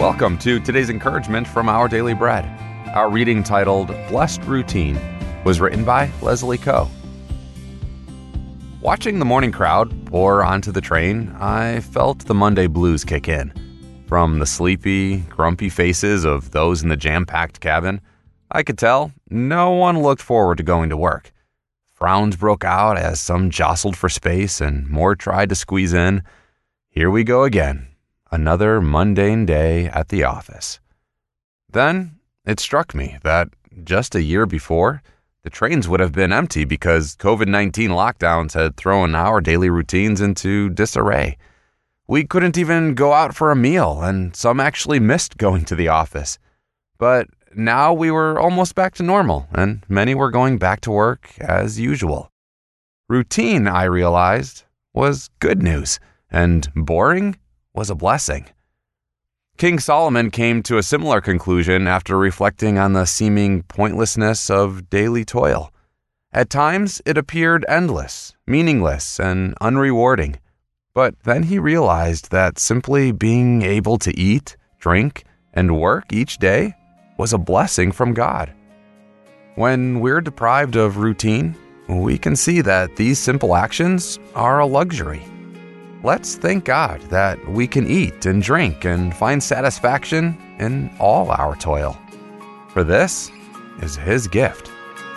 Welcome to today's encouragement from Our Daily Bread. Our reading titled Blessed Routine was written by Leslie Coe. Watching the morning crowd pour onto the train, I felt the Monday blues kick in. From the sleepy, grumpy faces of those in the jam-packed cabin, I could tell no one looked forward to going to work. Frowns broke out as some jostled for space and more tried to squeeze in. Here we go again. Another mundane day at the office. Then it struck me that just a year before, the trains would have been empty because COVID-19 lockdowns had thrown our daily routines into disarray. We couldn't even go out for a meal, and some actually missed going to the office. But now we were almost back to normal, and many were going back to work as usual. Routine, I realized, was good news, and boring was a blessing. King Solomon came to a similar conclusion after reflecting on the seeming pointlessness of daily toil. At times, it appeared endless, meaningless, and unrewarding. But then he realized that simply being able to eat, drink, and work each day was a blessing from God. When we're deprived of routine, we can see that these simple actions are a luxury. Let's thank God that we can eat and drink and find satisfaction in all our toil. For this is His gift.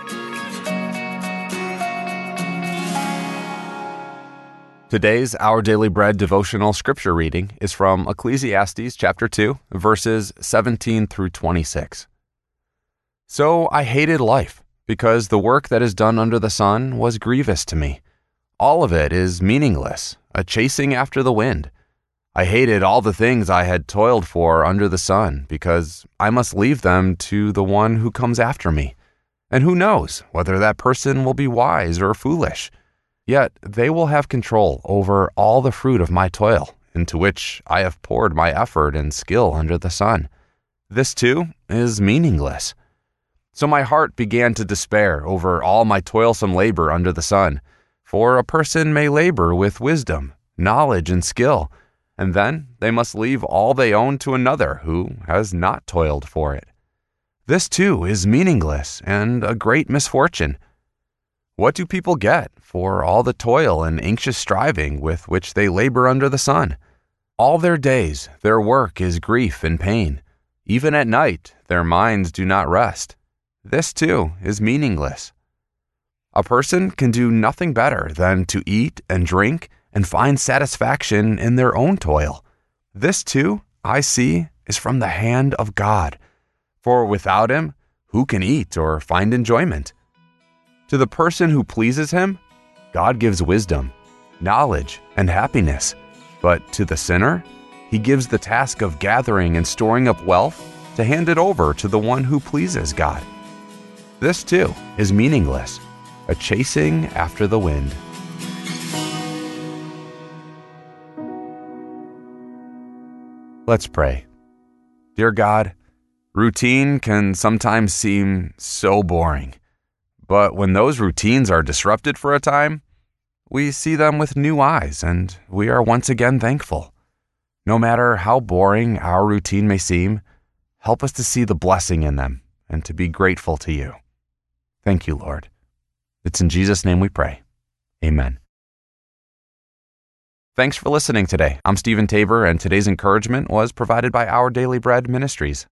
Today's Our Daily Bread devotional scripture reading is from Ecclesiastes chapter 2, verses 17 through 26. So I hated life, because the work that is done under the sun was grievous to me. All of it is meaningless, a chasing after the wind. I hated all the things I had toiled for under the sun, because I must leave them to the one who comes after me. And who knows whether that person will be wise or foolish. Yet they will have control over all the fruit of my toil, into which I have poured my effort and skill under the sun. This too is meaningless. So my heart began to despair over all my toilsome labor under the sun. For a person may labor with wisdom, knowledge, and skill, and then they must leave all they own to another who has not toiled for it. This too is meaningless and a great misfortune. What do people get for all the toil and anxious striving with which they labor under the sun? All their days, their work is grief and pain. Even at night, their minds do not rest. This too is meaningless. A person can do nothing better than to eat and drink and find satisfaction in their own toil. This too, I see, is from the hand of God. For without Him, who can eat or find enjoyment? To the person who pleases Him, God gives wisdom, knowledge, and happiness. But to the sinner, He gives the task of gathering and storing up wealth to hand it over to the one who pleases God. This too is meaningless, a chasing after the wind. Let's pray. Dear God, routine can sometimes seem so boring. But when those routines are disrupted for a time, we see them with new eyes, and we are once again thankful. No matter how boring our routine may seem, help us to see the blessing in them and to be grateful to You. Thank You, Lord. It's in Jesus' name we pray. Amen. Thanks for listening today. I'm Stephen Tabor, and today's encouragement was provided by Our Daily Bread Ministries.